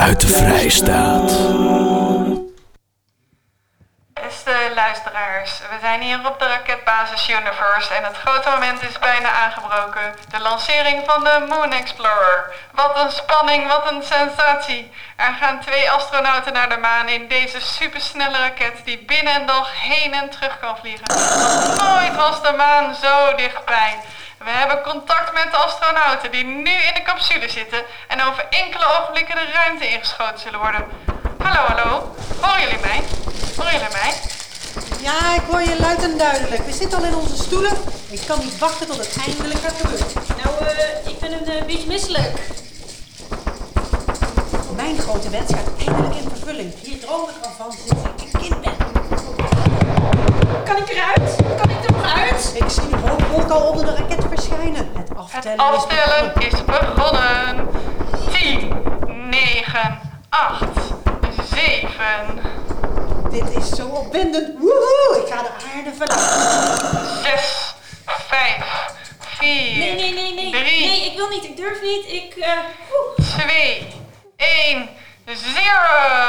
uit de Vrijstaat. Beste luisteraars, we zijn hier op de raketbasis Universe en het grote moment is bijna aangebroken. De lancering van de Moon Explorer. Wat een spanning, wat een sensatie. Er gaan 2 astronauten naar de maan in deze supersnelle raket die binnen een dag heen en terug kan vliegen. Nog nooit was de maan zo dichtbij. We hebben contact met de astronauten die nu in de capsule zitten en over enkele ogenblikken de ruimte ingeschoten zullen worden. Hallo, hallo. Horen jullie mij? Horen jullie mij? Ja, ik hoor je luid en duidelijk. We zitten al in onze stoelen. Ik kan niet wachten tot het eindelijk gaat gebeuren. Nou, ik ben een beetje misselijk. Mijn grote wens gaat eindelijk in vervulling. Hier droom ik al van sinds ik een kind ben. Kan ik eruit? Kan ik er nog uit? Ik zie de rookwolk al onder de raket verschijnen. Het Het aftellen, aftellen is begonnen. 10, 9, 8, 7... Dit is zo opwindend. Woehoe, ik ga de aarde verlaten. 6, 5, 4, Nee. 3, Nee, ik wil niet. Ik durf niet. 2, 1, 0.